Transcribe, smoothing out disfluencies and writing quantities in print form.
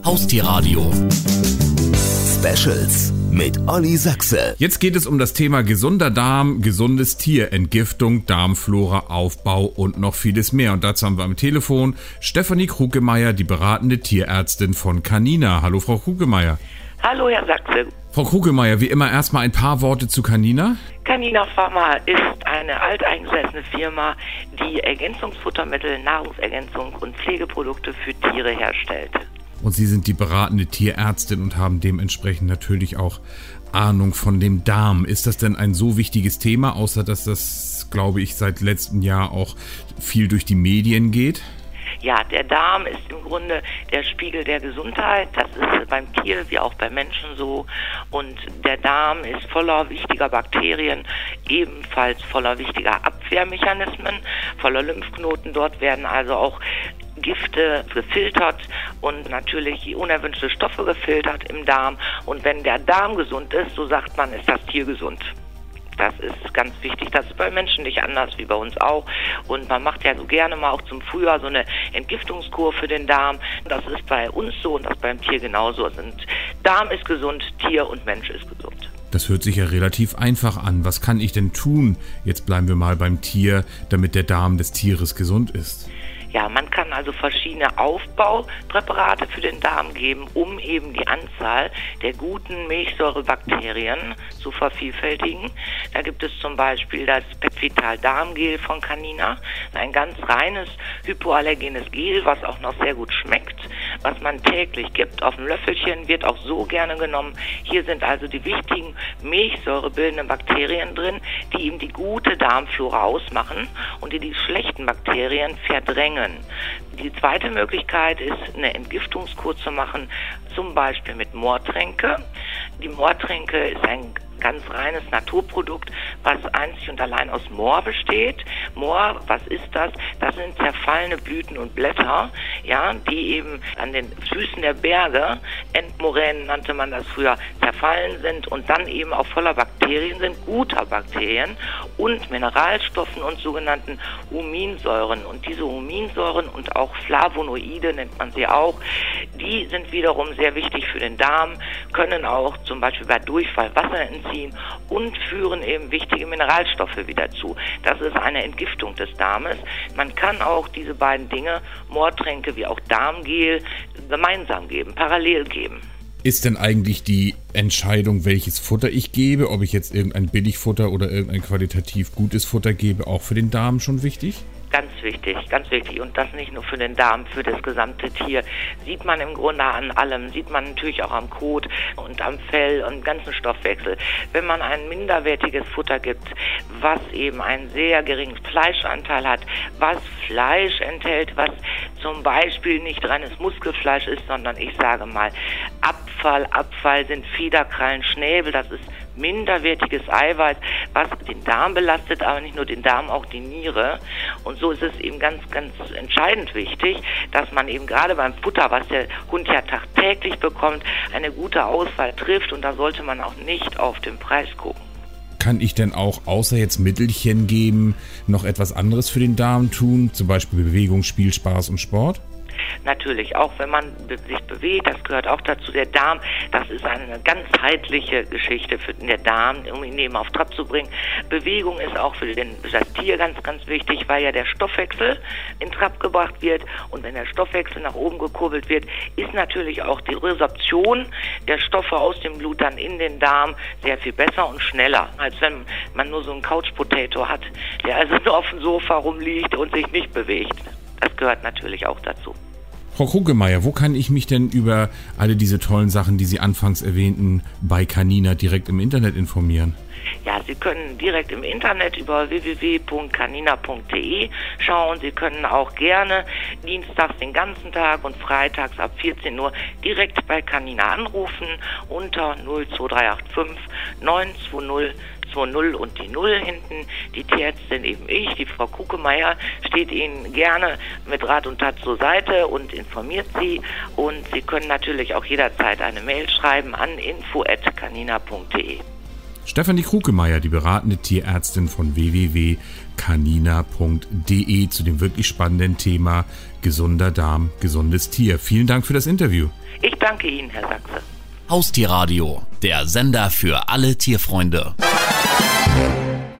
Haustierradio Specials mit Olli Sachse. Jetzt geht es um das Thema gesunder Darm, gesundes Tier, Entgiftung, Darmflora, Aufbau und noch vieles mehr. Und dazu haben wir am Telefon Stefanie Krugemeier, die beratende Tierärztin von Canina. Hallo Frau Krugemeier. Hallo Herr Sachse. Frau Krugemeier, wie immer erstmal ein paar Worte zu Canina. Canina Pharma ist eine alteingesessene Firma, die Ergänzungsfuttermittel, Nahrungsergänzung und Pflegeprodukte für Tiere herstellt. Und Sie sind die beratende Tierärztin und haben dementsprechend natürlich auch Ahnung von dem Darm. Ist das denn ein so wichtiges Thema, außer dass das, glaube ich, seit letztem Jahr auch viel durch die Medien geht? Ja, der Darm ist im Grunde der Spiegel der Gesundheit. Das ist beim Tier wie auch beim Menschen so. Und der Darm ist voller wichtiger Bakterien, ebenfalls voller wichtiger Abwehrmechanismen, voller Lymphknoten. Dort werden also auch Gifte gefiltert und natürlich unerwünschte Stoffe gefiltert im Darm. Und wenn der Darm gesund ist, so sagt man, ist das Tier gesund. Das ist ganz wichtig. Das ist bei Menschen nicht anders wie bei uns auch. Und man macht ja so gerne mal auch zum Frühjahr so eine Entgiftungskur für den Darm. Das ist bei uns so und das beim Tier genauso. Darm ist gesund, Tier und Mensch ist gesund. Das hört sich ja relativ einfach an. Was kann ich denn tun? Jetzt bleiben wir mal beim Tier, damit der Darm des Tieres gesund ist. Ja, man kann also verschiedene Aufbaupräparate für den Darm geben, um eben die Anzahl der guten Milchsäurebakterien zu vervielfältigen. Da gibt es zum Beispiel das Pepvital Darmgel von Canina, ein ganz reines hypoallergenes Gel, was auch noch sehr gut schmeckt, was man täglich gibt auf dem Löffelchen, wird auch so gerne genommen. Hier sind also die wichtigen milchsäurebildenden Bakterien drin, die eben die gute Darmflora ausmachen und die schlechten Bakterien verdrängen. Die zweite Möglichkeit ist, eine Entgiftungskur zu machen, zum Beispiel mit Moortränke. Die Moortränke ist ein ganz reines Naturprodukt, was einzig und allein aus Moor besteht. Moor, was ist das? Das sind zerfallene Blüten und Blätter, ja, die eben an den Füßen der Berge, Endmoränen nannte man das früher, zerfallen sind und dann eben auch voller Bakterien sind, guter Bakterien und Mineralstoffen und sogenannten Huminsäuren. Und diese Huminsäuren und auch Flavonoide nennt man sie auch, die sind wiederum sehr wichtig für den Darm, können auch zum Beispiel bei Durchfall Wasser entziehen und führen eben wichtige Mineralstoffe wieder zu. Das ist eine Entgiftung des Darmes. Man kann auch diese beiden Dinge, Moortränke wie auch Darmgel, gemeinsam geben, parallel geben. Ist denn eigentlich die Entscheidung, welches Futter ich gebe, ob ich jetzt irgendein Billigfutter oder irgendein qualitativ gutes Futter gebe, auch für den Darm schon wichtig? Ganz wichtig, ganz wichtig. Und das nicht nur für den Darm, für das gesamte Tier. Sieht man im Grunde an allem, sieht man natürlich auch am Kot und am Fell und am ganzen Stoffwechsel. Wenn man ein minderwertiges Futter gibt, was eben einen sehr geringen Fleischanteil hat, was Fleisch enthält, was zum Beispiel nicht reines Muskelfleisch ist, sondern ich sage mal Abfall sind Federkrallen, Schnäbel, das ist minderwertiges Eiweiß, was den Darm belastet, aber nicht nur den Darm, auch die Niere. Und so ist es eben ganz, ganz entscheidend wichtig, dass man eben gerade beim Futter, was der Hund ja tagtäglich bekommt, eine gute Auswahl trifft und da sollte man auch nicht auf den Preis gucken. Kann ich denn auch, außer jetzt Mittelchen geben, noch etwas anderes für den Darm tun? Zum Beispiel Bewegung, Spiel, Spaß und Sport? Natürlich, auch wenn man sich bewegt, das gehört auch dazu. Der Darm, das ist eine ganzheitliche Geschichte für den Darm, um ihn eben auf Trab zu bringen. Bewegung ist auch für das Tier ganz, ganz wichtig, weil ja der Stoffwechsel in Trab gebracht wird. Und wenn der Stoffwechsel nach oben gekurbelt wird, ist natürlich auch die Resorption der Stoffe aus dem Blut dann in den Darm sehr viel besser und schneller, als wenn man nur so einen Couch-Potato hat, der also nur auf dem Sofa rumliegt und sich nicht bewegt. Das gehört natürlich auch dazu. Frau Krugemeier, wo kann ich mich denn über alle diese tollen Sachen, die Sie anfangs erwähnten, bei Canina direkt im Internet informieren? Ja, Sie können direkt im Internet über www.canina.de schauen. Sie können auch gerne dienstags den ganzen Tag und freitags ab 14 Uhr direkt bei Canina anrufen unter 02385 920 20 und die 0 hinten. Die Tierärztin eben ich, die Frau Krugemeier, steht Ihnen gerne mit Rat und Tat zur Seite und informiert Sie. Und Sie können natürlich auch jederzeit eine Mail schreiben an info@canina.de. Stefanie Krukemeyer, die beratende Tierärztin von www.canina.de zu dem wirklich spannenden Thema gesunder Darm, gesundes Tier. Vielen Dank für das Interview. Ich danke Ihnen, Herr Sachse. Haustierradio, der Sender für alle Tierfreunde.